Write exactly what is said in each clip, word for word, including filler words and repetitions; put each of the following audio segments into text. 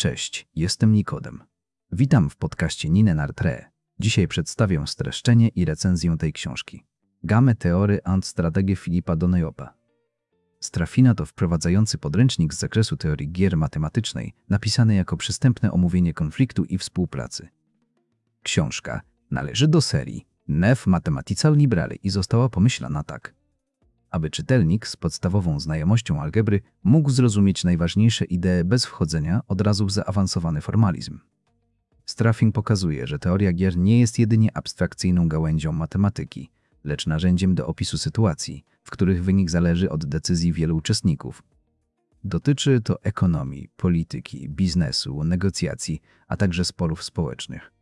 Cześć, jestem Nikodem. Witam w podcaście Nine Nartre. Dzisiaj przedstawię streszczenie i recenzję tej książki. Game Theory and Strategie Philippa Donoyopa. Strafina to wprowadzający podręcznik z zakresu teorii gier matematycznej, napisany jako przystępne omówienie konfliktu i współpracy. Książka należy do serii Nef Mathematical Library i została pomyślana tak, aby czytelnik z podstawową znajomością algebry mógł zrozumieć najważniejsze idee bez wchodzenia od razu w zaawansowany formalizm. Strafin pokazuje, że teoria gier nie jest jedynie abstrakcyjną gałęzią matematyki, lecz narzędziem do opisu sytuacji, w których wynik zależy od decyzji wielu uczestników. Dotyczy to ekonomii, polityki, biznesu, negocjacji, a także sporów społecznych.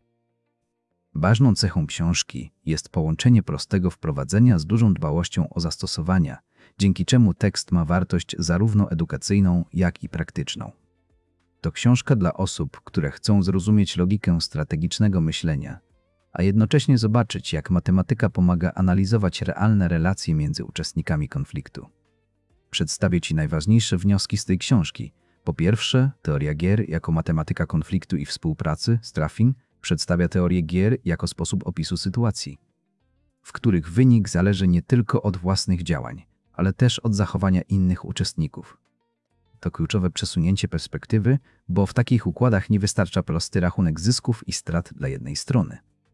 Ważną cechą książki jest połączenie prostego wprowadzenia z dużą dbałością o zastosowania, dzięki czemu tekst ma wartość zarówno edukacyjną, jak i praktyczną. To książka dla osób, które chcą zrozumieć logikę strategicznego myślenia, a jednocześnie zobaczyć, jak matematyka pomaga analizować realne relacje między uczestnikami konfliktu. Przedstawię Ci najważniejsze wnioski z tej książki. Po pierwsze, teoria gier jako matematyka konfliktu i współpracy. Strafin przedstawia teorię gier jako sposób opisu sytuacji, w których wynik zależy nie tylko od własnych działań, ale też od zachowania innych uczestników. To kluczowe przesunięcie perspektywy, bo w takich układach nie wystarcza prosty rachunek zysków i strat dla jednej strony.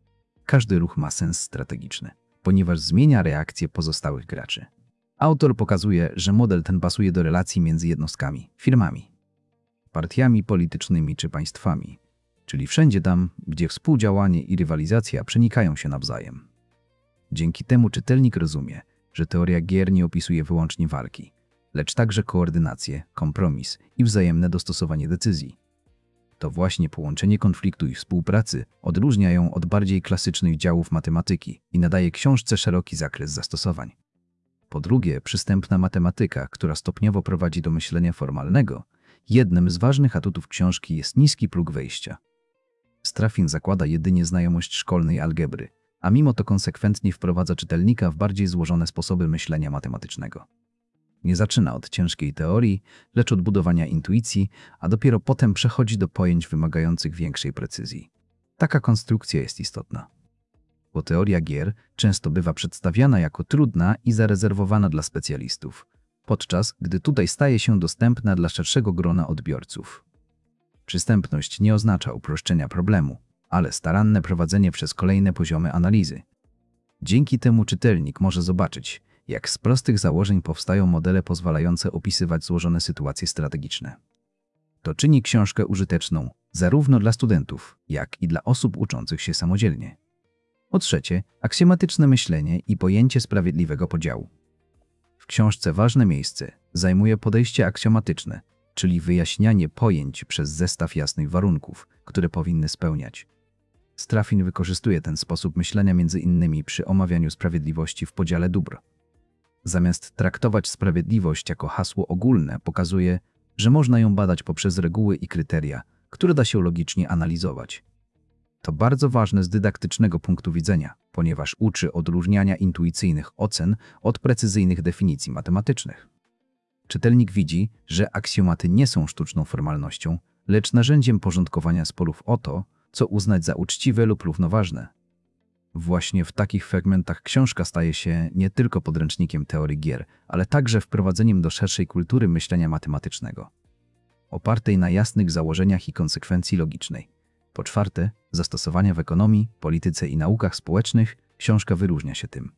Każdy ruch ma sens strategiczny, ponieważ zmienia reakcje pozostałych graczy. Autor pokazuje, że model ten pasuje do relacji między jednostkami, firmami, partiami politycznymi czy państwami, czyli wszędzie tam, gdzie współdziałanie i rywalizacja przenikają się nawzajem. Dzięki temu czytelnik rozumie, że teoria gier nie opisuje wyłącznie walki, lecz także koordynację, kompromis i wzajemne dostosowanie decyzji. To właśnie połączenie konfliktu i współpracy odróżnia ją od bardziej klasycznych działów matematyki i nadaje książce szeroki zakres zastosowań. Po drugie, przystępna matematyka, która stopniowo prowadzi do myślenia formalnego. Jednym z ważnych atutów książki jest niski próg wejścia. Strafin zakłada jedynie znajomość szkolnej algebry, a mimo to konsekwentnie wprowadza czytelnika w bardziej złożone sposoby myślenia matematycznego. Nie zaczyna od ciężkiej teorii, lecz od budowania intuicji, a dopiero potem przechodzi do pojęć wymagających większej precyzji. Taka konstrukcja jest istotna, bo teoria gier często bywa przedstawiana jako trudna i zarezerwowana dla specjalistów, podczas gdy tutaj staje się dostępna dla szerszego grona odbiorców. Przystępność nie oznacza uproszczenia problemu, ale staranne prowadzenie przez kolejne poziomy analizy. Dzięki temu czytelnik może zobaczyć, jak z prostych założeń powstają modele pozwalające opisywać złożone sytuacje strategiczne. To czyni książkę użyteczną zarówno dla studentów, jak i dla osób uczących się samodzielnie. Po trzecie, aksjomatyczne myślenie i pojęcie sprawiedliwego podziału. W książce ważne miejsce zajmuje podejście aksjomatyczne, czyli wyjaśnianie pojęć przez zestaw jasnych warunków, które powinny spełniać. Strafin wykorzystuje ten sposób myślenia między innymi przy omawianiu sprawiedliwości w podziale dóbr. Zamiast traktować sprawiedliwość jako hasło ogólne, pokazuje, że można ją badać poprzez reguły i kryteria, które da się logicznie analizować. To bardzo ważne z dydaktycznego punktu widzenia, ponieważ uczy odróżniania intuicyjnych ocen od precyzyjnych definicji matematycznych. Czytelnik widzi, że aksjomaty nie są sztuczną formalnością, lecz narzędziem porządkowania sporów o to, co uznać za uczciwe lub równoważne. Właśnie w takich fragmentach książka staje się nie tylko podręcznikiem teorii gier, ale także wprowadzeniem do szerszej kultury myślenia matematycznego, opartej na jasnych założeniach i konsekwencji logicznej. Po czwarte, zastosowania w ekonomii, polityce i naukach społecznych. Książka wyróżnia się tym,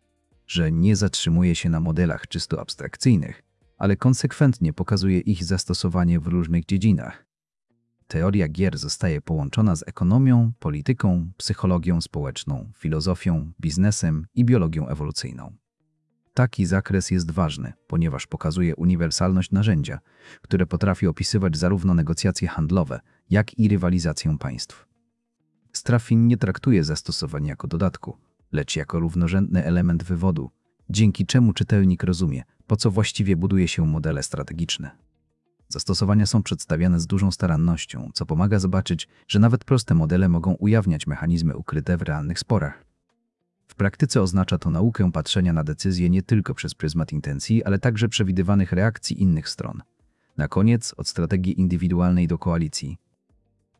że nie zatrzymuje się na modelach czysto abstrakcyjnych, ale konsekwentnie pokazuje ich zastosowanie w różnych dziedzinach. Teoria gier zostaje połączona z ekonomią, polityką, psychologią społeczną, filozofią, biznesem i biologią ewolucyjną. Taki zakres jest ważny, ponieważ pokazuje uniwersalność narzędzia, które potrafi opisywać zarówno negocjacje handlowe, jak i rywalizację państw. Strafin nie traktuje zastosowań jako dodatku, lecz jako równorzędny element wywodu, dzięki czemu czytelnik rozumie, po co właściwie buduje się modele strategiczne. Zastosowania są przedstawiane z dużą starannością, co pomaga zobaczyć, że nawet proste modele mogą ujawniać mechanizmy ukryte w realnych sporach. W praktyce oznacza to naukę patrzenia na decyzje nie tylko przez pryzmat intencji, ale także przewidywanych reakcji innych stron. Na koniec, od strategii indywidualnej do koalicji.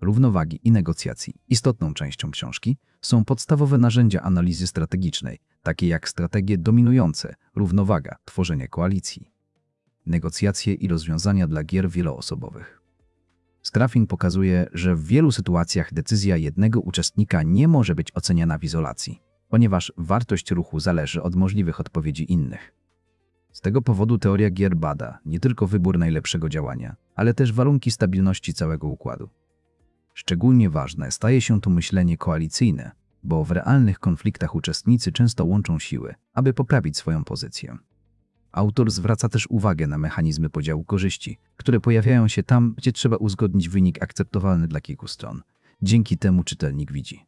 równowagi i negocjacji. Istotną częścią książki są podstawowe narzędzia analizy strategicznej, takie jak strategie dominujące, równowaga, tworzenie koalicji, negocjacje i rozwiązania dla gier wieloosobowych. Strafing pokazuje, że w wielu sytuacjach decyzja jednego uczestnika nie może być oceniana w izolacji, ponieważ wartość ruchu zależy od możliwych odpowiedzi innych. Z tego powodu teoria gier bada nie tylko wybór najlepszego działania, ale też warunki stabilności całego układu. Szczególnie ważne staje się tu myślenie koalicyjne, bo w realnych konfliktach uczestnicy często łączą siły, aby poprawić swoją pozycję. Autor zwraca też uwagę na mechanizmy podziału korzyści, które pojawiają się tam, gdzie trzeba uzgodnić wynik akceptowalny dla kilku stron. Dzięki temu czytelnik widzi,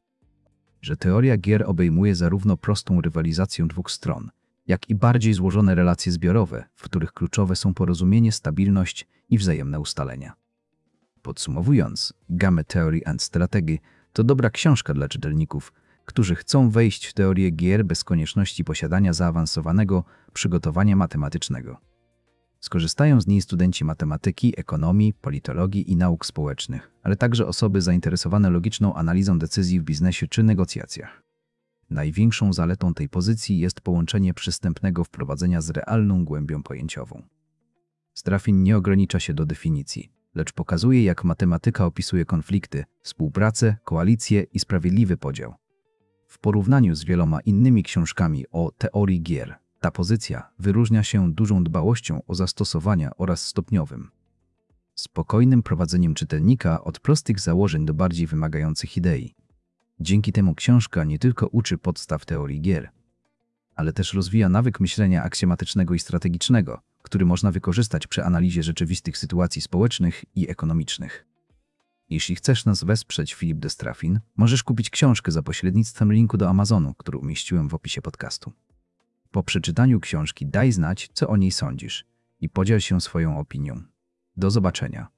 że teoria gier obejmuje zarówno prostą rywalizację dwóch stron, jak i bardziej złożone relacje zbiorowe, w których kluczowe są porozumienie, stabilność i wzajemne ustalenia. Podsumowując, Game Theory and Strategy to dobra książka dla czytelników, którzy chcą wejść w teorię gier bez konieczności posiadania zaawansowanego przygotowania matematycznego. Skorzystają z niej studenci matematyki, ekonomii, politologii i nauk społecznych, ale także osoby zainteresowane logiczną analizą decyzji w biznesie czy negocjacjach. Największą zaletą tej pozycji jest połączenie przystępnego wprowadzenia z realną głębią pojęciową. Strafin nie ogranicza się do definicji, lecz pokazuje, jak matematyka opisuje konflikty, współpracę, koalicję i sprawiedliwy podział. W porównaniu z wieloma innymi książkami o teorii gier, ta pozycja wyróżnia się dużą dbałością o zastosowania oraz stopniowym, spokojnym prowadzeniem czytelnika od prostych założeń do bardziej wymagających idei. Dzięki temu książka nie tylko uczy podstaw teorii gier, ale też rozwija nawyk myślenia aksjomatycznego i strategicznego, który można wykorzystać przy analizie rzeczywistych sytuacji społecznych i ekonomicznych. Jeśli chcesz nas wesprzeć, Philip de Strafin, możesz kupić książkę za pośrednictwem linku do Amazonu, który umieściłem w opisie podcastu. Po przeczytaniu książki daj znać, co o niej sądzisz i podziel się swoją opinią. Do zobaczenia.